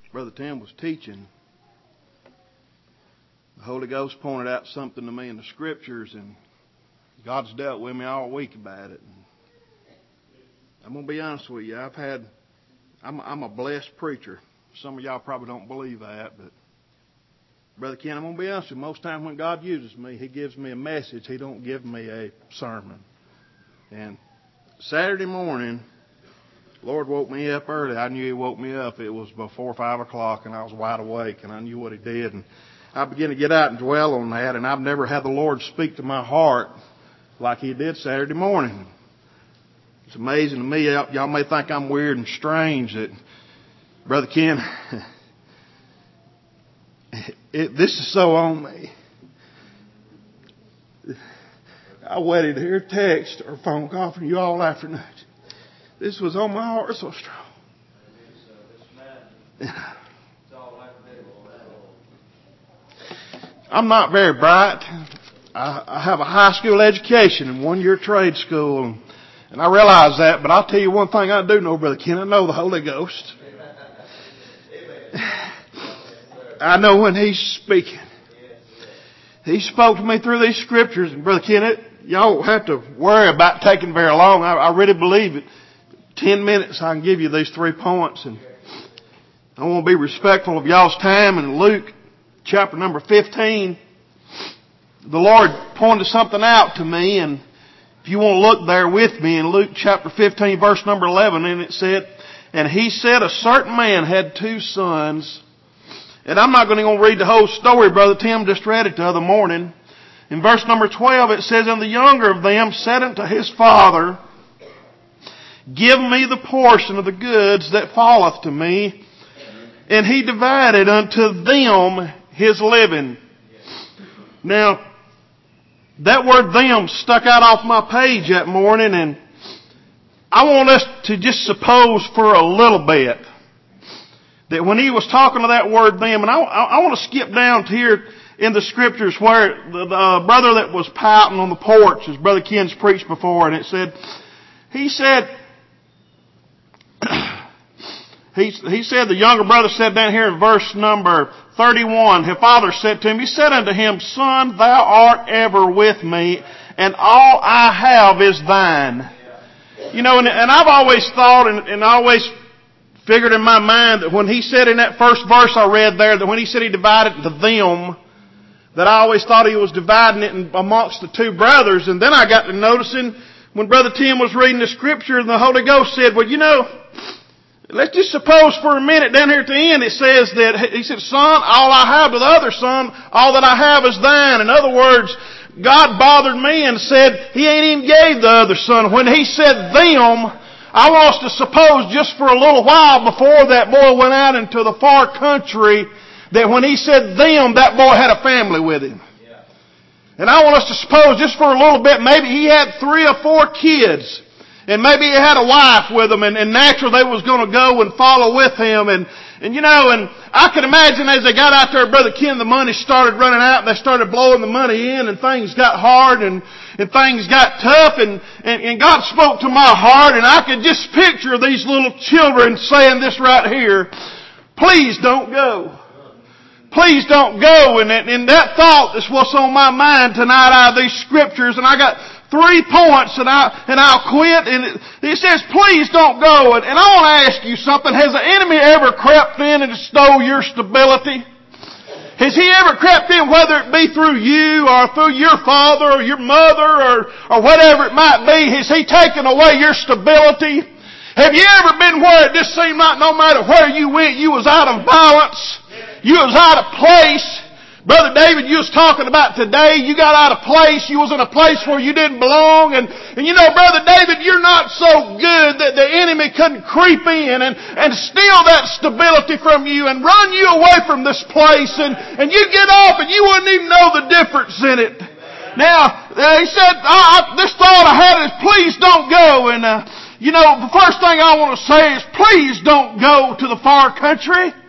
Brother Tim was teaching, the Holy Ghost pointed out something to me in the Scriptures, and God's dealt with me all week about it. And I'm going to be honest with you. I'm a blessed preacher. Some of y'all probably don't believe that, but Brother Ken, I'm going to be honest with you. Most times when God uses me, He gives me a message. He don't give me a sermon. And Saturday morning, Lord woke me up early. I knew He woke me up. It was before 5 o'clock, and I was wide awake, and I knew what He did. And I began to get out and dwell on that, and I've never had the Lord speak to my heart like He did Saturday morning. It's amazing to me. Y'all may think I'm weird and strange that, Brother Ken, this is so on me. I waited to hear a text or a phone call from you all afternoon. This was on my heart so strong. I'm not very bright. I have a high school education and 1 year trade school, and I realize that, but I'll tell you one thing I do know, Brother Ken. I know the Holy Ghost. I know when He's speaking. He spoke to me through these Scriptures, and Brother Ken, y'all don't have to worry about taking very long. I really believe it. 10 minutes I can give you these 3 points, and I want to be respectful of y'all's time. In Luke chapter number 15, the Lord pointed something out to me, and if you want to look there with me in Luke chapter 15 verse number 11, and it said, and He said a certain man had 2 sons. And I'm not going to read the whole story. Brother Tim just read it the other morning. In verse number 12 it says, and the younger of them said unto his father, give me the portion of the goods that falleth to me. And he divided unto them his living. Now, that word them stuck out off my page that morning, and I want us to just suppose for a little bit that when he was talking to that word them, and I want to skip down to here in the Scriptures where the brother that was pouting on the porch, as Brother Ken's preached before, and it said, he said, the younger brother said down here in verse number 31, his father said to him, he said unto him, son, thou art ever with me, and all I have is thine. You know, and I've always thought and always figured in my mind that when he said in that first verse I read there, that when he said he divided into them, that I always thought he was dividing it amongst the 2 brothers. And then I got to noticing when Brother Tim was reading the Scripture, and the Holy Ghost said, well, you know, let's just suppose for a minute down here at the end it says that, he said, son, all I have to the other son, all that I have is thine. In other words, God bothered me and said He ain't even gave the other son. When He said them, I want us to suppose just for a little while before that boy went out into the far country that when he said them, that boy had a family with him. And I want us to suppose just for a little bit, maybe he had 3 or 4 kids. And maybe he had a wife with him, and naturally they was going to go and follow with him. And you know, and I can imagine as they got out there, Brother Ken, the money started running out, and they started blowing the money in, and things got hard, and things got tough, and God spoke to my heart, and I could just picture these little children saying this right here, please don't go. Please don't go. And that thought is what's on my mind tonight out of these Scriptures, and I got 3 points, and I'll quit. And it says, please don't go. And I want to ask you something. Has the enemy ever crept in and stole your stability? Has he ever crept in, whether it be through you or through your father or your mother or whatever it might be? Has he taken away your stability? Have you ever been where it just seemed like no matter where you went, you was out of balance? You was out of place? Brother David, you was talking about today, you got out of place, you was in a place where you didn't belong, and you know, Brother David, you're not so good that the enemy couldn't creep in and steal that stability from you and run you away from this place, and you get off and you wouldn't even know the difference in it. Now, he said, this thought I had is, please don't go, and you know, the first thing I want to say is, please don't go to the far country.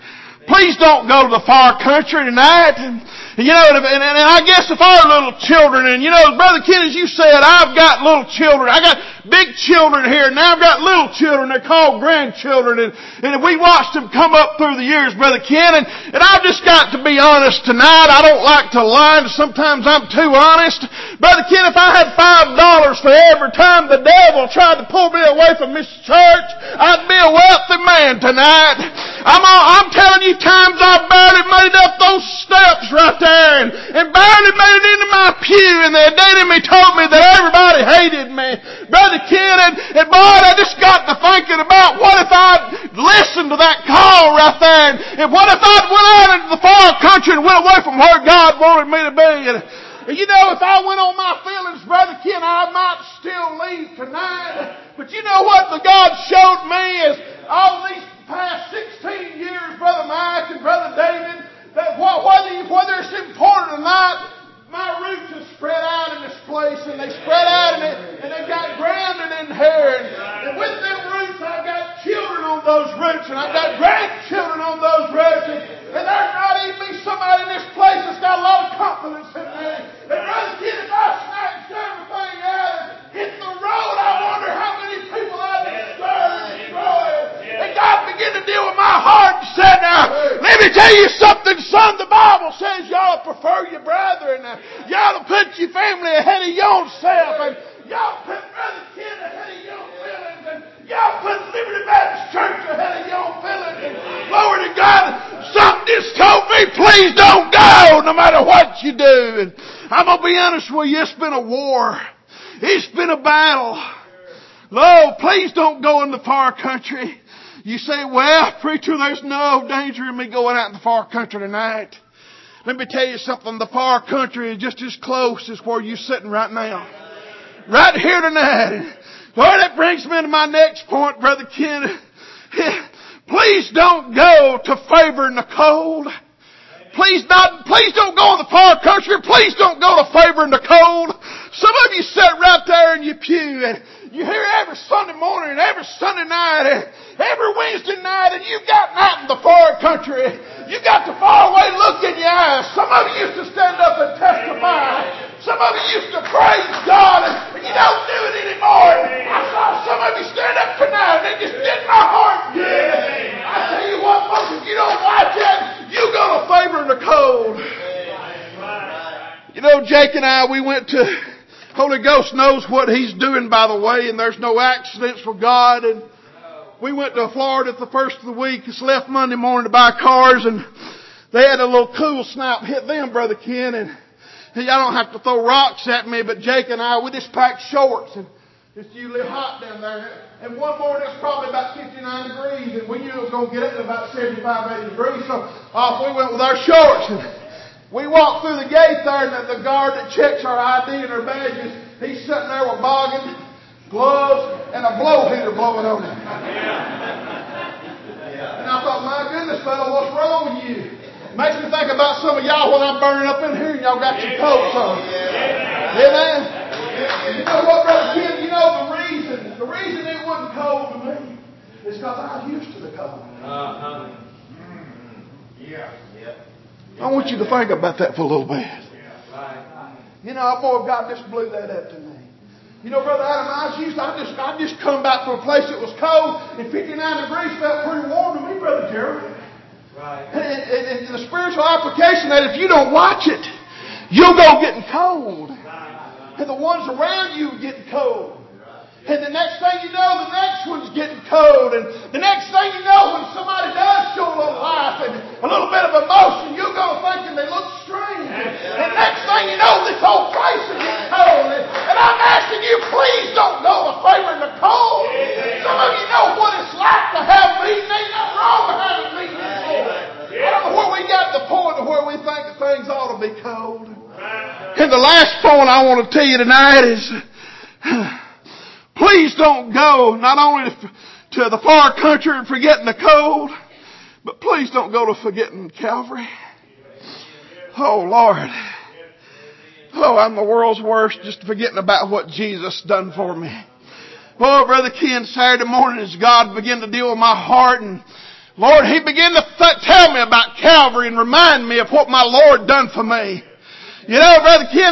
Please don't go to the far country tonight. You know, and I guess if our little children, and you know, Brother Ken, as you said, I've got little children. I got big children here, and now I've got little children. They're called grandchildren, and we watched them come up through the years, Brother Ken, and I've just got to be honest tonight. I don't like to lie, and sometimes I'm too honest. Brother Ken, if I had $5 for every time the devil tried to pull me away from this church, I'd be a wealthy man tonight. I'm telling you, times I barely made up those steps right there. And barely made it into my pew, and the enemy told me that everybody hated me. Brother Ken, and boy, I just got to thinking about what if I'd listened to that call right there, and what if I'd went out into the far country and went away from where God wanted me to be. And you know, if I went on my feelings, Brother Ken, I might still leave tonight. But you know what the God showed me is all these past 16 years, Brother Mike and Brother David, that whether it's important or not, my roots have spread out in this place, and they spread out in it, and they've got grounded in here. And with them roots, I've got children on those roots, and I've got grandchildren on those roots. And there's not even somebody in this place that's got a lot of confidence in me. And Brother Ken, if I snatched everything out and hit the road, I wonder how many people I'd disturb and destroy. And God began to deal with my heart and said, now, let me tell you something, son. The Bible says you ought to prefer your brethren. You ought to put your family ahead of yourself. And you ought to put Brother Ken ahead of your feelings. And you ought to put Liberty Baptist Church ahead of your feelings. And glory to God, something just told me, please don't go no matter what you do. And I'm going to be honest with you, it's been a war. It's been a battle. Lord, please don't go in the far country. You say, well, preacher, there's no danger in me going out in the far country tonight. Let me tell you something. The far country is just as close as where you're sitting right now. Right here tonight. Lord, that brings me to my next point, Brother Ken. Please don't go to favoring the cold. Please don't go in the far country. Please don't go to favoring the cold. Some of you sit right there in your pew and you hear every Sunday morning and every Sunday night and every Wednesday night, and you've got out in the far country. You got the far away look in your eyes. Some of you used to stand up and testify. Some of you used to praise God, and you don't do it anymore. I saw some of you stand up tonight, and it just did my heart good. I tell you what, folks, if you don't watch it, you go to favor the cold. You know, Jake and I, we went to Holy Ghost knows what He's doing, by the way, and there's no accidents for God. And we went to Florida the first of the week. Just left Monday morning to buy cars, and they had a little cool snap hit them, Brother Ken. And I don't have to throw rocks at me, but Jake and I, we just packed shorts, and it's usually hot down there. And one morning it's probably about 59 degrees, and we knew it was going to get up to about 75, 80 degrees. So off we went with our shorts. And we walked through the gate there, and the guard that checks our ID and our badges, he's sitting there with boggin, gloves, and a blow heater blowing on him. And I thought, my goodness, fellow, what's wrong with you? Makes me think about some of y'all when I'm burning up in here and y'all got your coats on. Amen? You know what, Brother Ken? You know the reason it wasn't cold to me is because I was used to the cold. I want you to think about that for a little bit. You know, boy, God just blew that up to me. You know, Brother Adam, I just come back from a place that was cold, and 59 degrees felt pretty warm to me, Brother Gerald. And the spiritual application that if you don't watch it, you'll go getting cold. And the ones around you getting cold. And the next thing you know, the next one's getting cold. And the next thing you know, when somebody does show a little life and a little bit of emotion, you'll go thinking they look strange. And next thing you know, this whole place is getting cold. And I'm asking you, please don't go to favoring the cold. Some of you know what it's like to have meeting. Ain't nothing wrong with having meeting. I don't know where we got the point of where we think that things ought to be cold. And the last point I want to tell you tonight is, please don't go not only to the far country and forgetting the cold, but please don't go to forgetting Calvary. Oh, Lord. Oh, I'm the world's worst just forgetting about what Jesus done for me. Oh, Brother Ken, Saturday morning as God began to deal with my heart, and Lord, He began to tell me about Calvary and remind me of what my Lord done for me. You know, Brother Ken,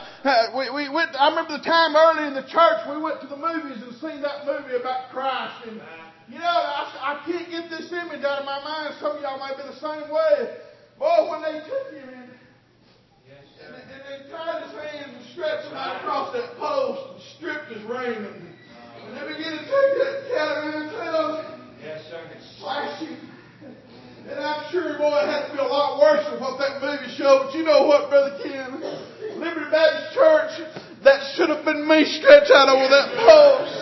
we went, I remember the time early in the church we went to the movies and seen that movie about Christ. And, you know, I can't get this image out of my mind. Some of y'all might be the same way. Boy, when they took him in, and they tied his hands and stretched him out across that post and stripped his raiment. And they began to take that cat around town and slash him. And I'm sure, boy, it had to be a lot worse than what that movie showed. But you know what, Brother Ken? Liberty Baptist Church, that should have been me stretched out over that post.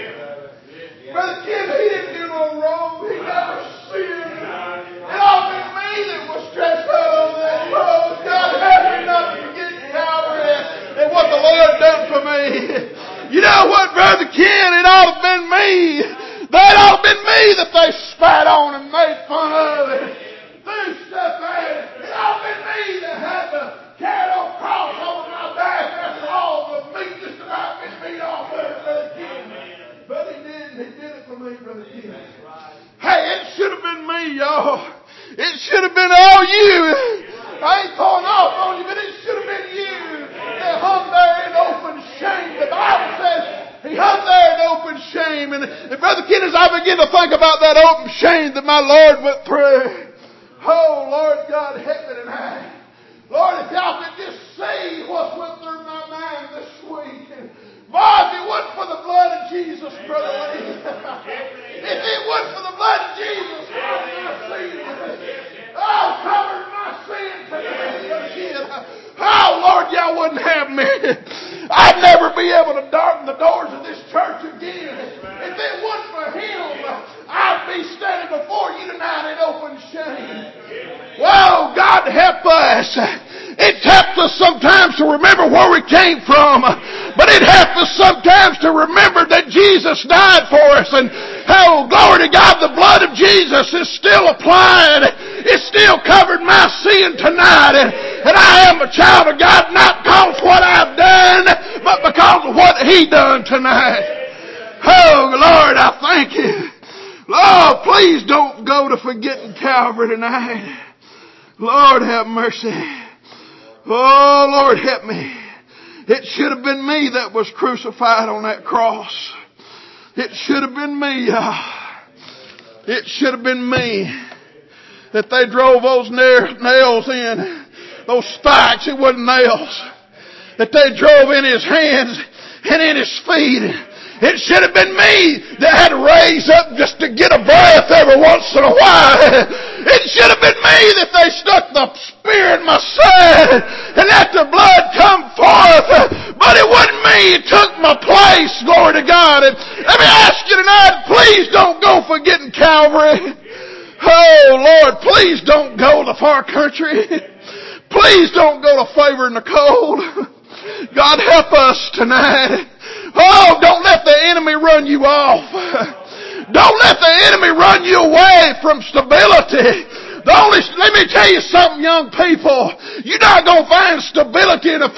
Brother Ken, he didn't do no wrong. He never sinned. It all been me that was stretched out over that post. God help me not to forget Calvary and what the Lord done for me. You know what, Brother Ken? It ought to have been me. That ought to have been me that they spat on and made fun of and threw stuff at it. It ought to have been me that had to carry a cross over my back after all the meat just about been beat off of it, Brother Ken. But he didn't. He did it for me, Brother Ken. Hey, it should have been me, y'all. It should have been all you. I ain't throwing off on you, but it should have been you that hung there in open shame. The Bible says he hung there in open shame. And Brother Ken, as I begin to think about that open shame that my Lord went through, oh, Lord God, help me tonight. Lord, if y'all could just see what went through my mind this week. Boy, if it wasn't for the blood of Jesus, Brother Lee. If it wasn't for the blood of Jesus, my sin. Oh, covered my sin today. Oh, Lord, y'all wouldn't have me. I'd never be able to darken the doors of this church again. If it wasn't for Him, I'd be standing before you tonight in open shame. Whoa, God help us. It helps us sometimes to remember where we came from, but it helps us sometimes to remember that Jesus died for us. And oh, glory to God, the blood of Jesus is still applied. It's still covered my sin tonight. And I am a child of God not because of what I've done, but because of what He done tonight. Oh, Lord, I thank you. Lord, please don't go to forgetting Calvary tonight. Lord, have mercy. Oh, Lord, help me. It should have been me that was crucified on that cross. It should have been me. It should have been me that they drove those nails in. Those spikes, it wasn't nails. That they drove in His hands and in His feet. It should have been me that had to raise up just to get a breath every once in a while. It should have been me that they stuck the spear in my side and let the blood come forth. But it wasn't me. It took my place. Glory to God. And let me ask you tonight, please don't go forgetting Calvary. Oh, Lord, please don't go to the far country. Please don't go to Favor in the cold. God help us tonight. Oh, don't let the enemy run you off. Don't let the enemy run you away from stability. Let me tell you something, young people. You're not going to find stability in a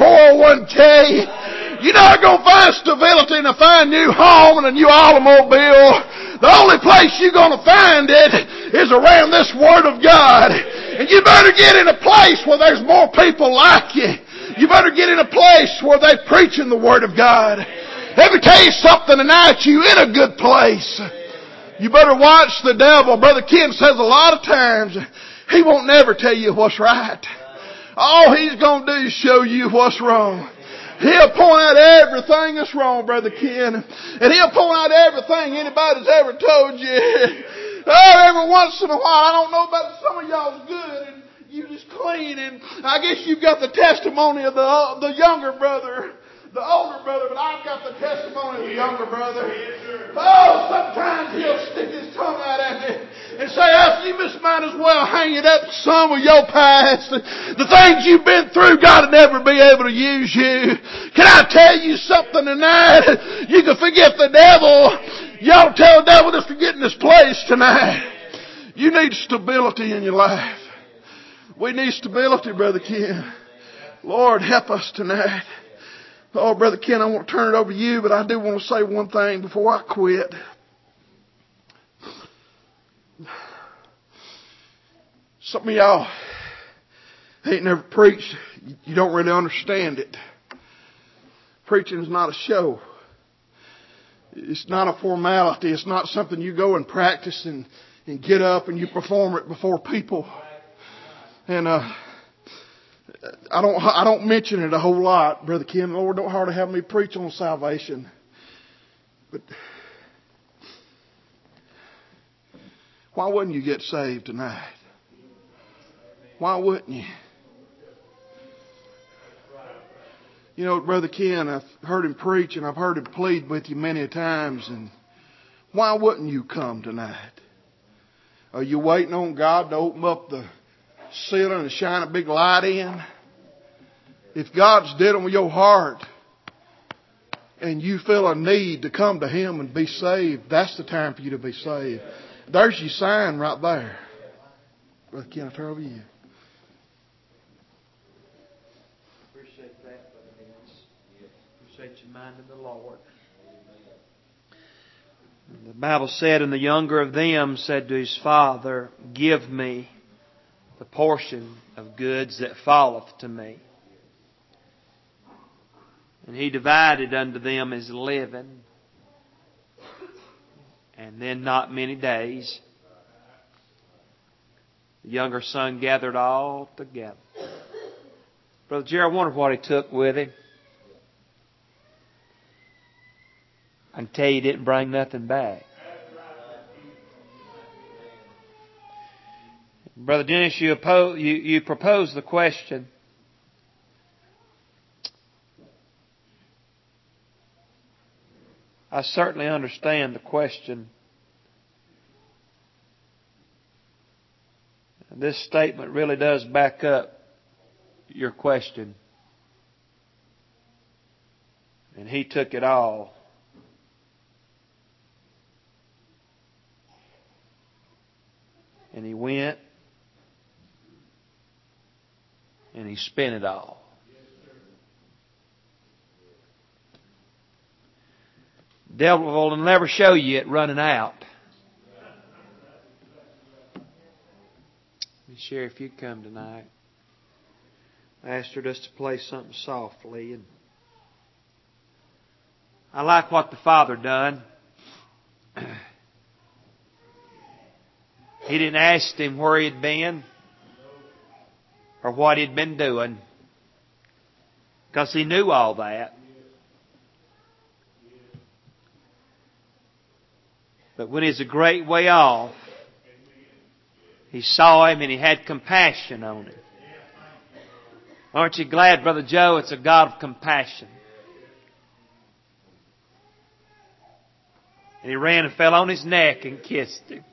401k. You're not going to find stability in a fine new home and a new automobile. The only place you're going to find it is around this Word of God. And you better get in a place where there's more people like you. You better get in a place where they're preaching the Word of God. Let me tell you something tonight, you in a good place. You better watch the devil. Brother Ken says a lot of times, he won't never tell you what's right. All he's going to do is show you what's wrong. He'll point out everything that's wrong, Brother Ken. And he'll point out everything anybody's ever told you. Oh, every once in a while, I don't know about some of y'all's good and you just clean. And I guess you've got the testimony of the younger brother. The older brother, but I've got the testimony of the younger brother. Oh, sometimes he'll stick his tongue out at me and say, you just might as well hang it up to some of your past. The things you've been through, God will never be able to use you. Can I tell you something tonight? You can forget the devil. You ought to tell the devil just to get in this place tonight. You need stability in your life. We need stability, Brother Ken. Lord, help us tonight. Oh, Brother Ken, I want to turn it over to you, but I do want to say one thing before I Some of y'all ain't never preached. You don't really understand it. Preaching is not a show. It's not a formality. It's not something you go and practice and get up and you perform it before people. And I don't mention it a whole lot, Brother Ken. Lord, don't hardly have me preach on salvation. But why wouldn't you get saved tonight? Why wouldn't you? You know, Brother Ken, I've heard him preach and I've heard him plead with you many times. And why wouldn't you come tonight? Are you waiting on God to open up the ceiling and shine a big light in? If God's dealing with your heart and you feel a need to come to Him and be saved, that's the time for you to be saved. There's your sign right there. Brother Ken, I turn over to you. Appreciate your mind in the Lord. The Bible said, and the younger of them said to his father, give me the portion of goods that falleth to me. And he divided unto them his living. And then not many days, the younger son gathered all together. Brother Jerry, I wonder what he took with him. I can tell you he didn't bring nothing back. Brother Dennis, you proposed the question. I certainly understand the question. This statement really does back up your question. And he took it all. And he went and he spent it all. The devil will never show you it running out. Sheriff, if you come tonight, I asked her just to play something softly. And I like what the Father done. He didn't ask him where he'd been or what he'd been doing, because he knew all that. But when he's a great way off, he saw him and he had compassion on him. Aren't you glad, Brother Joe, it's a God of compassion? And he ran and fell on his neck and kissed him.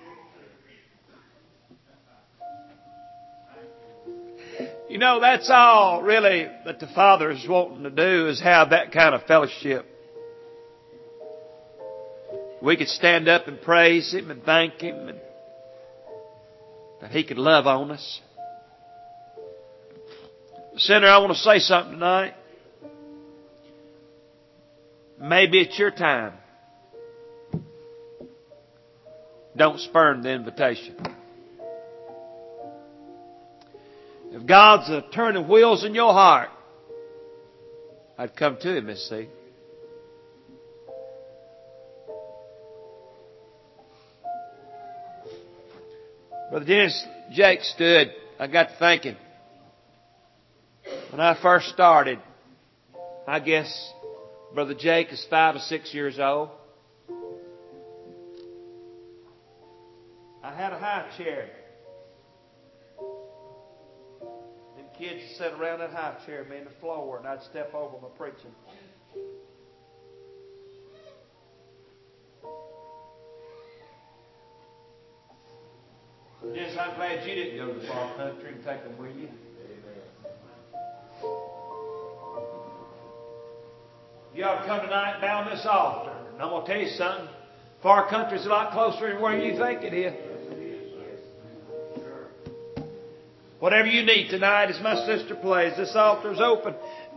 You know, that's all really that the Father is wanting to do, is have that kind of fellowship. We could stand up and praise Him and thank Him, and that He could love on us. Sinner, I want to say something tonight. Maybe it's your time. Don't spurn the invitation. If God's turning wheels in your heart, I'd come to Him this seat. Brother Dennis Jake stood. I got to thinking. When I first started, I guess Brother Jake is 5 or 6 years old. I had a high chair. Them kids would sit around that high chair, me on the floor, and I'd step over my preaching. Yes, I'm glad you didn't go to the far country and take them with you. You ought to come tonight down this altar. And I'm going to tell you something. Far country's a lot closer than where you think it is. Whatever you need tonight, as my sister plays, this altar's open.